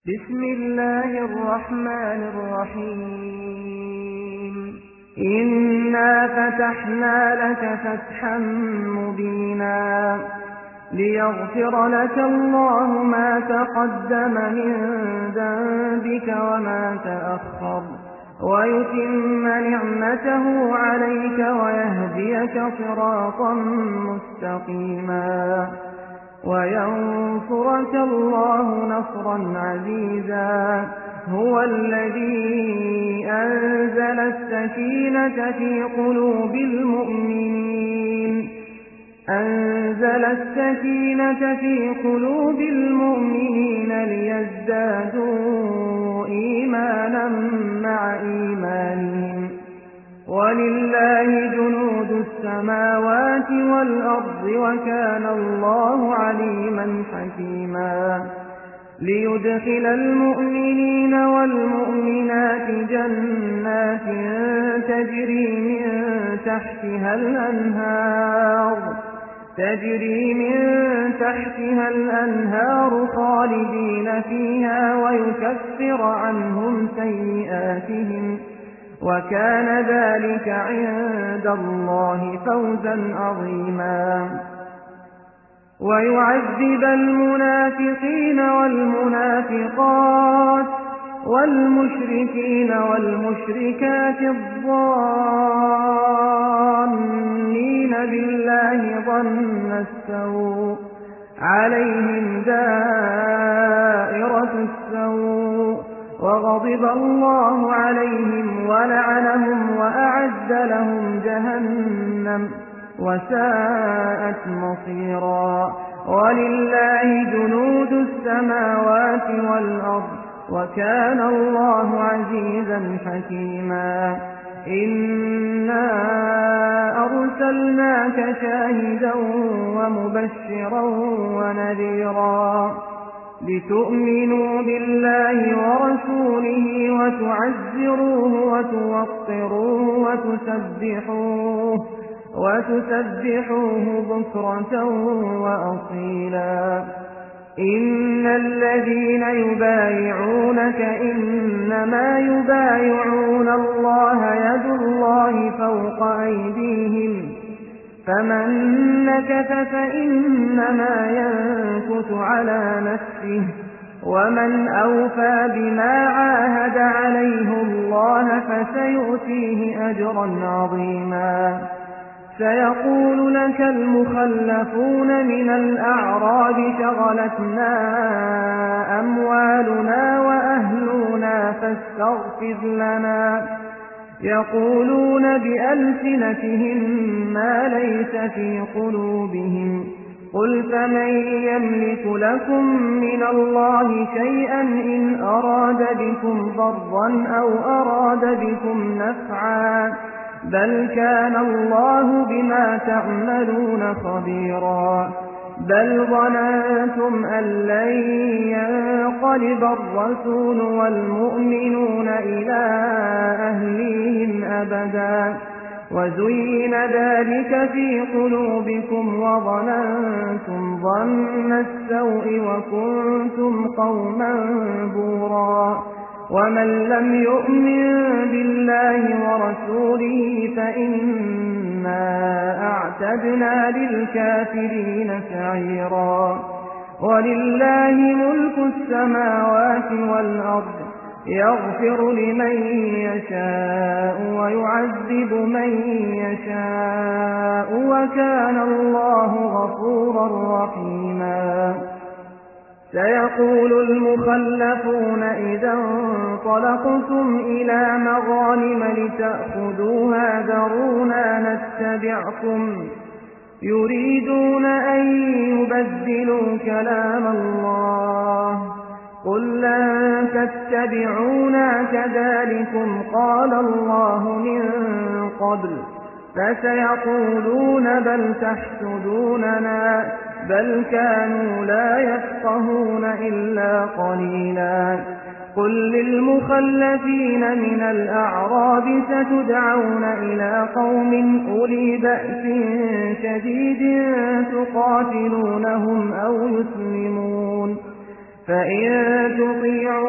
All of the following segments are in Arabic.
بسم الله الرحمن الرحيم إنا فتحنا لك فتحا مبينا ليغفر لك الله ما تقدم من ذنبك وما تأخر ويتم نعمته عليك ويهديك صراطا مستقيما وينصرك الله نصرا عزيزا هو الذي أنزل السكينة في قلوب المؤمنين ليزدادوا إيمانا مع إيمانهم ولله جنود السماوات والأرض وكان الله عليما حكيما ليدخل المؤمنين والمؤمنات جنات تجري من تحتها الأنهار خالدين فيها ويكفر عنهم سيئاتهم وكان ذلك عند الله فوزا عظيما ويعذب المنافقين والمنافقات والمشركين والمشركات الظانين بالله ظن السوء عليهم دائرة السوء وغضب الله عليهم ولعنهم وأعد لهم جهنم وساءت مصيرا ولله جنود السماوات والأرض وكان الله عزيزا حكيما إنا أرسلناك شاهدا ومبشرا ونذيرا لتؤمنوا بالله ورسوله وتعزروه وتوقروه وتسبحوه بكرة وأصيلا إن الذين يبايعونك إنما يبايعون الله يد الله فوق أيديهم فمن نكث فإنما ينكث على نفسه ومن أوفى بما عاهد عليه الله فسيؤتيه أجرا عظيما سيقول لك المخلفون من الأعراب شغلتنا أموالنا وأهلنا فاستغفر لنا يقولون بألسنتهم ما ليس في قلوبهم قل فمن يملك لكم من الله شيئا إن أراد بكم ضرا أو أراد بكم نفعا بل كان الله بما تعملون خبيرا بل ظننتم أن لن ينقلب الرسول والمؤمنون إلى أهليهم أبدا وزين ذلك في قلوبكم وظننتم ظن السوء وكنتم قوما بورا ومن لم يؤمن بالله ورسوله فإنا أعتدنا للكافرين سعيرا ولله ملك السماوات والأرض يغفر لمن يشاء ويعذب من يشاء وكان الله غفورا رحيما سيقول المخلفون إذا انطلقتم إلى مغانم لتأخذوها ذرونا نتبعكم يريدون أن يبدلوا كلام الله قل لن تتبعونا كذلكم قال الله من قبل فسيقولون بل تحسدوننا بل كانوا لا يفقهون إلا قليلا قل للمخلفين من الأعراب ستدعون إلى قوم أولي بأس شديد تقاتلونهم أو يسلمون فإن تطيعوا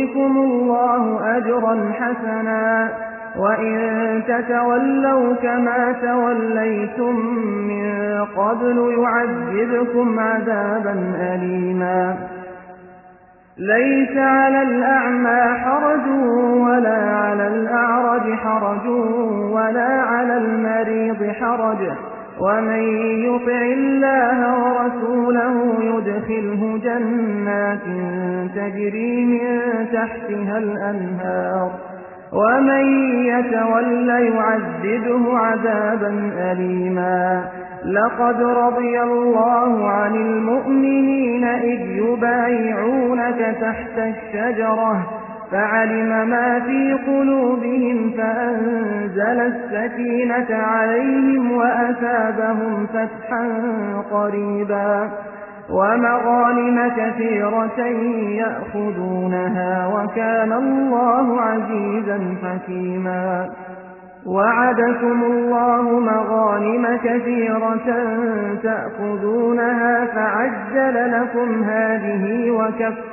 يؤتكم الله أجرا حسنا وإن تتولوا كما توليتم من قبل يعذبكم عذابا أليما ليس على الأعمى حرج ولا على الأعرج حرج ولا على المريض حرج ومن يطع الله ورسوله يدخله جنات تجري من تحتها الأنهار ومن يتولى يعذبه عذابا أليما لقد رضي الله عن المؤمنين إذ يبايعونك تحت الشجرة فعلم ما في قلوبهم فأنزل السكينة عليهم وأثابهم فتحا قريبا ومغانم كثيرة يأخذونها وكان الله عزيزا حكيما وعدكم الله مغانم كثيرة تأخذونها فعجل لكم هذه وكف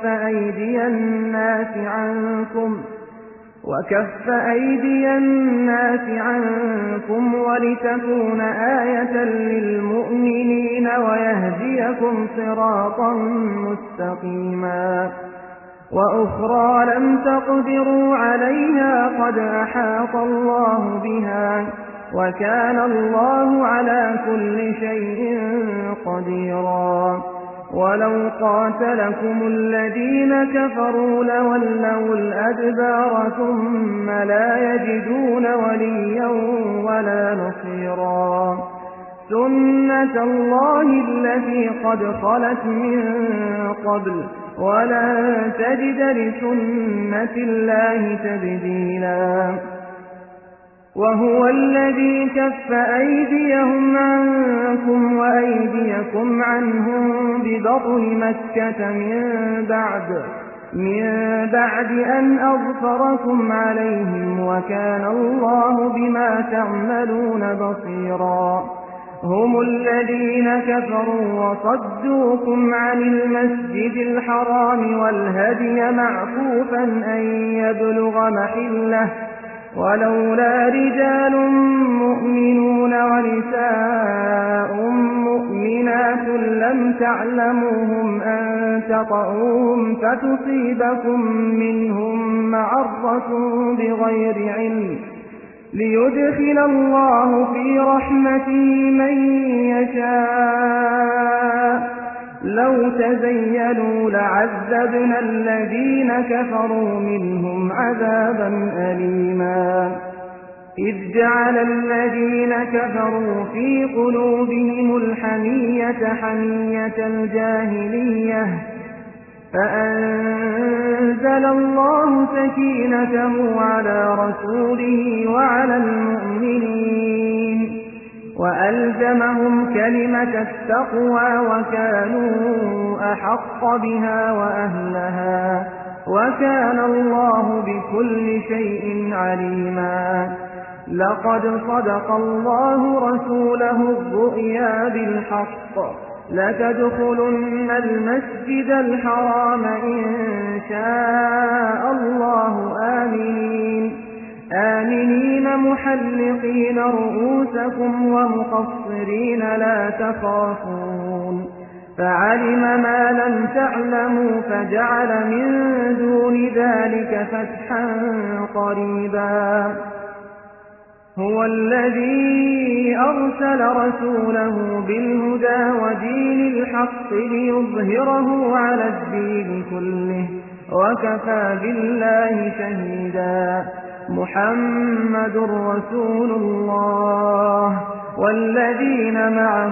أيدي الناس عنكم ولتكون آية للمؤمنين ويهديكم صراطا مستقيما وأخرى لم تقدروا عليها قد أحاط الله بها وكان الله على كل شيء قديرا ولو قاتلكم الذين كفروا لولوا الأدبار ثم لا يجدون وليا ولا نصيرا سنة الله التي قد خلت من قبل ولن تجد لسنة الله تبديلا وهو الذي كف أيديهم عنكم وأيديكم عنهم ببطن مكة من بعد أن أظفركم عليهم وكان الله بما تعملون بصيرا هم الذين كفروا وصدوكم عن المسجد الحرام والهدي معكوفا أن يبلغ محله ولولا رجال مؤمنون ونساء مؤمنات لم تعلموهم أن تطؤوهم فتصيبكم منهم معرة بغير علم ليدخل الله في رحمته من يشاء لو تزينوا لعذبنا الذين كفروا منهم عذابا أليما إذ جعل الذين كفروا في قلوبهم الحمية حمية الجاهلية فأنزل الله سكينته على رسوله وعلى المؤمنين وألزمهم كلمة التقوى وكانوا أحق بها وأهلها وكان الله بكل شيء عليما لقد صدق الله رسوله الرؤيا بالحق لتدخلن المسجد الحرام إن شاء الله آمنين محلقين رؤوسكم ومقصرين لا تخافون فعلم ما لم تعلموا فجعل من دون ذلك فتحا قريبا هو الذي أرسل رسوله بالهدى ودين الحق ليظهره على الدين كله وكفى بالله شهيدا محمد رسول الله والذين معه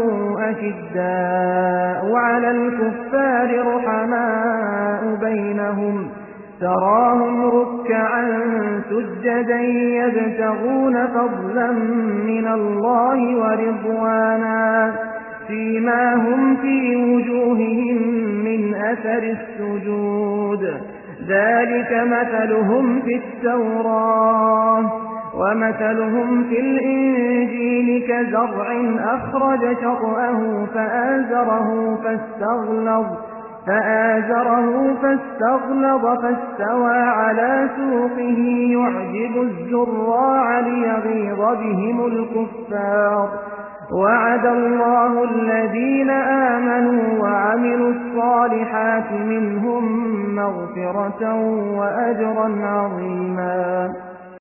أشداء على الكفار رحماء بينهم تراهم ركعا سجدا يبتغون فضلا من الله ورضوانا فيما هم في وجوههم من أثر السجود ذلك مثلهم في التوراة ومثلهم في الإنجيل كزرع أخرج شطأه فآزره فآزره فاستغلظ فاستوى على سوقه يعجب الزراع ليغيظ بهم الكفار. وعد الله الذين آمنوا وعملوا الصالحات منهم مغفرة وأجرا عظيما.